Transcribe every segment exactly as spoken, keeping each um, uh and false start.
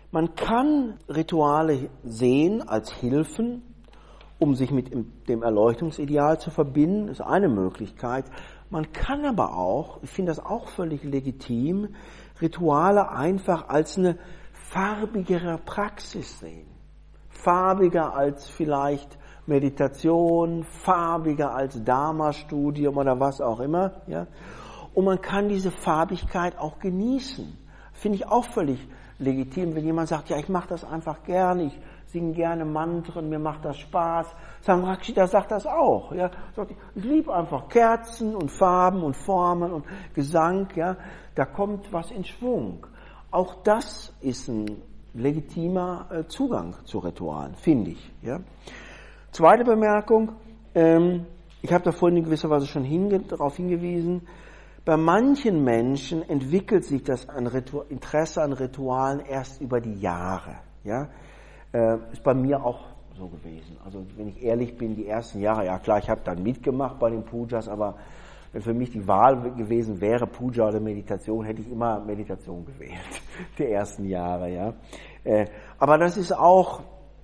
Man kann Rituale sehen als Hilfen, um sich mit dem Erleuchtungsideal zu verbinden, das ist eine Möglichkeit. Man kann aber auch, ich finde das auch völlig legitim, Rituale einfach als eine farbigere Praxis sehen. Farbiger als vielleicht Meditation, farbiger als Dharma-Studium oder was auch immer. Ja? Und man kann diese Farbigkeit auch genießen. Finde ich auch völlig legitim, wenn jemand sagt, ja, ich mache das einfach gerne, ich singe gerne Mantren, mir macht das Spaß. Samrakshita sagt das auch. Ja? Sagt, ich liebe einfach Kerzen und Farben und Formen und Gesang. Ja? Da kommt was in Schwung. Auch das ist ein legitimer Zugang zu Ritualen, finde ich. Ja? Zweite Bemerkung, ähm, ich habe da vorhin in gewisser Weise schon hinge- darauf hingewiesen, bei manchen Menschen entwickelt sich das an Ritu- Interesse an Ritualen erst über die Jahre. Ja? Äh, ist bei mir auch so gewesen. Also wenn ich ehrlich bin, die ersten Jahre, ja klar, ich habe dann mitgemacht bei den Pujas, aber wenn für mich die Wahl gewesen wäre, Puja oder Meditation, hätte ich immer Meditation gewählt, die ersten Jahre. Ja? Äh, aber das ist auch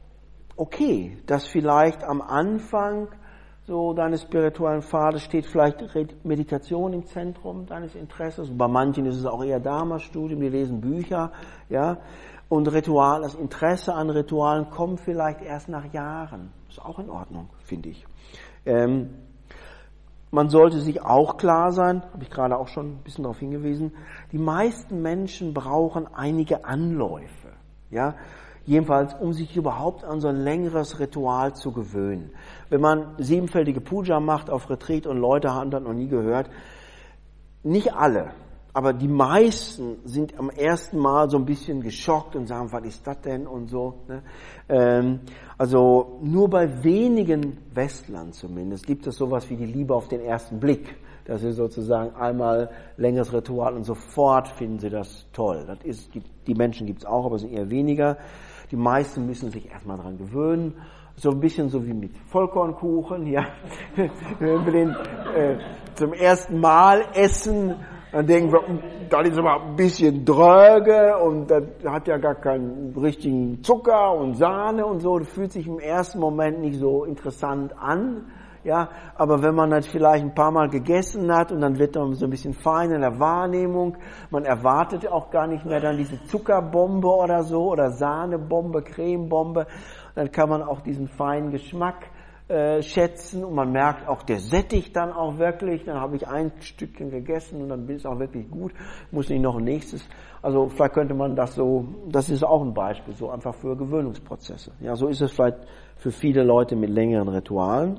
okay, dass vielleicht am Anfang so deines spirituellen Pfades steht vielleicht Meditation im Zentrum deines Interesses. Bei manchen ist es auch eher Dharma-Studium, die lesen Bücher, ja. Und Ritual, das Interesse an Ritualen kommt vielleicht erst nach Jahren. Ist auch in Ordnung, finde ich. Ähm, man sollte sich auch klar sein, habe ich gerade auch schon ein bisschen darauf hingewiesen, die meisten Menschen brauchen einige Anläufe, ja. Jedenfalls, um sich überhaupt an so ein längeres Ritual zu gewöhnen. Wenn man siebenfältige Puja macht auf Retreat und Leute haben das noch nie gehört, nicht alle, aber die meisten sind am ersten Mal so ein bisschen geschockt und sagen, was ist das denn und so. Ne? Ähm, also nur bei wenigen Westlern zumindest gibt es sowas wie die Liebe auf den ersten Blick. Das ist sozusagen einmal längeres Ritual und sofort finden sie das toll. Das ist, die Menschen gibt es auch, aber es sind eher weniger. Die meisten müssen sich erstmal dran gewöhnen. So ein bisschen so wie mit Vollkornkuchen, ja. Wenn wir den äh, zum ersten Mal essen, dann denken wir, das ist aber ein bisschen dröge und das hat ja gar keinen richtigen Zucker und Sahne und so. Das fühlt sich im ersten Moment nicht so interessant an. Ja, aber wenn man das vielleicht ein paar Mal gegessen hat und dann wird man so ein bisschen fein in der Wahrnehmung, man erwartet auch gar nicht mehr dann diese Zuckerbombe oder so oder Sahnebombe, Cremebombe, dann kann man auch diesen feinen Geschmack äh, schätzen und man merkt auch, der sättigt dann auch wirklich, dann habe ich ein Stückchen gegessen und dann ist es auch wirklich gut, muss nicht noch ein nächstes. Also vielleicht könnte man das so, das ist auch ein Beispiel, so einfach für Gewöhnungsprozesse. Ja, so ist es vielleicht für viele Leute mit längeren Ritualen.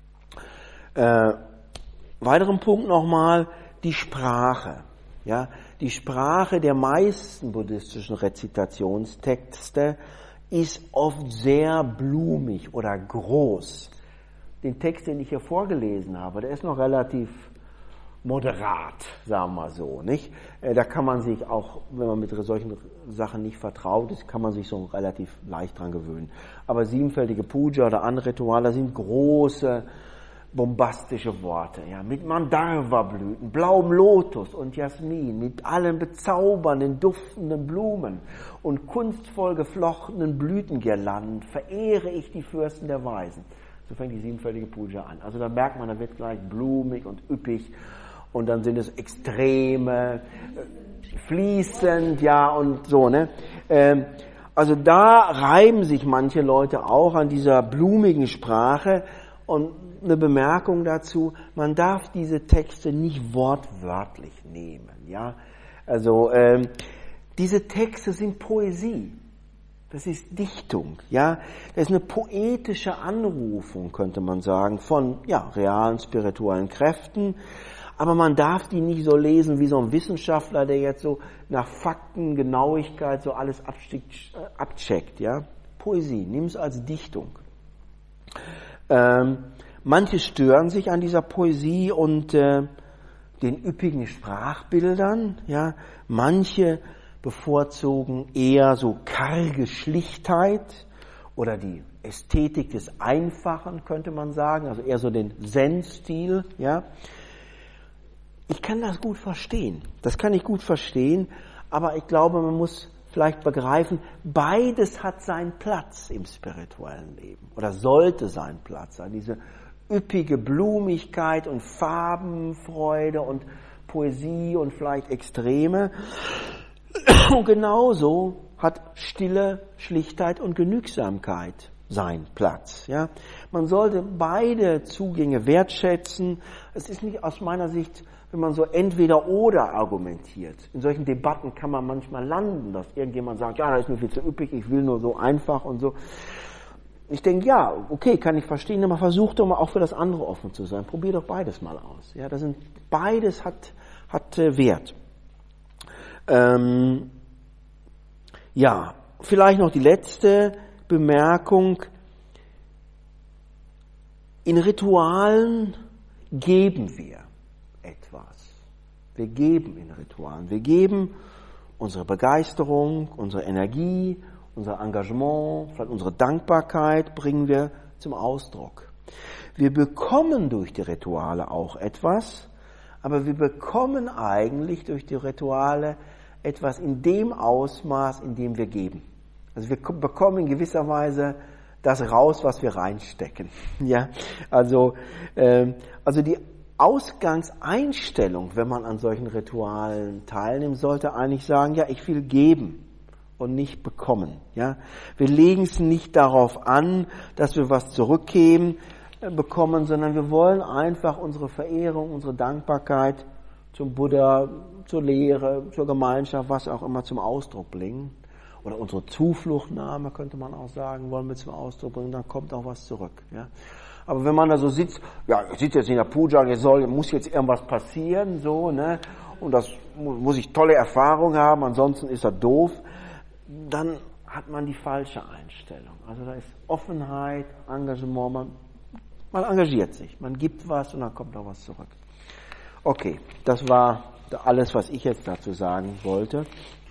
Äh, weiteren Punkt nochmal, die Sprache. Ja, die Sprache der meisten buddhistischen Rezitationstexte ist oft sehr blumig oder groß. Den Text, den ich hier vorgelesen habe, der ist noch relativ moderat, sagen wir mal so, nicht? Äh, da kann man sich auch, wenn man mit solchen Sachen nicht vertraut ist, kann man sich so relativ leicht dran gewöhnen. Aber siebenfältige Puja oder andere Rituale sind große, bombastische Worte, ja, mit Mandharva-Blüten, blauem Lotus und Jasmin, mit allen bezaubernden, duftenden Blumen und kunstvoll geflochtenen Blütengirlanden verehre ich die Fürsten der Weisen. So fängt die siebenfältige Puja an. Also da merkt man, da wird gleich blumig und üppig und dann sind es Extreme, fließend, ja, und so, ne. Ähm, also da reiben sich manche Leute auch an dieser blumigen Sprache. Und eine Bemerkung dazu, man darf diese Texte nicht wortwörtlich nehmen, ja. Also ähm, diese Texte sind Poesie, das ist Dichtung, ja. Das ist eine poetische Anrufung, könnte man sagen, von ja realen spirituellen Kräften. Aber man darf die nicht so lesen wie so ein Wissenschaftler, der jetzt so nach Fakten, Genauigkeit so alles abcheckt, ja. Poesie, nimm es als Dichtung. Ähm, manche stören sich an dieser Poesie und äh, den üppigen Sprachbildern, ja. Manche bevorzugen eher so karge Schlichtheit oder die Ästhetik des Einfachen, könnte man sagen, also eher so den Zen-Stil, ja. Ich kann das gut verstehen, das kann ich gut verstehen, aber ich glaube, man muss vielleicht begreifen, beides hat seinen Platz im spirituellen Leben oder sollte seinen Platz sein. Diese üppige Blumigkeit und Farbenfreude und Poesie und vielleicht Extreme. Und genauso hat Stille, Schlichtheit und Genügsamkeit seinen Platz. Ja? Man sollte beide Zugänge wertschätzen. Es ist nicht aus meiner Sicht, wenn man so entweder oder argumentiert. In solchen Debatten kann man manchmal landen, dass irgendjemand sagt, ja, das ist mir viel zu üppig, ich will nur so einfach und so. Ich denke, ja, okay, kann ich verstehen, aber versuch doch mal auch für das andere offen zu sein. Probier doch beides mal aus. Ja, das sind, beides hat, hat äh, Wert. Ähm, ja, vielleicht noch die letzte Bemerkung. In Ritualen geben wir etwas. Wir geben in Ritualen. Wir geben unsere Begeisterung, unsere Energie, unser Engagement, vielleicht unsere Dankbarkeit bringen wir zum Ausdruck. Wir bekommen durch die Rituale auch etwas, aber wir bekommen eigentlich durch die Rituale etwas in dem Ausmaß, in dem wir geben. Also wir bekommen in gewisser Weise das raus, was wir reinstecken. Ja, also, äh, also die Ausgangseinstellung, wenn man an solchen Ritualen teilnimmt, sollte eigentlich sagen, ja, ich will geben und nicht bekommen. Ja, wir legen es nicht darauf an, dass wir was zurückgeben, äh, bekommen, sondern wir wollen einfach unsere Verehrung, unsere Dankbarkeit zum Buddha, zur Lehre, zur Gemeinschaft, was auch immer zum Ausdruck bringen. Oder unsere Zufluchtnahme, könnte man auch sagen, wollen wir zum Ausdruck bringen, dann kommt auch was zurück. Ja. Aber wenn man da so sitzt, ja, ich sitze jetzt in der Puja, jetzt soll, muss jetzt irgendwas passieren, so, ne, und das muss ich tolle Erfahrung haben, ansonsten ist das doof, dann hat man die falsche Einstellung. Also da ist Offenheit, Engagement, man, man engagiert sich, man gibt was und dann kommt auch was zurück. Okay, das war alles, was ich jetzt dazu sagen wollte.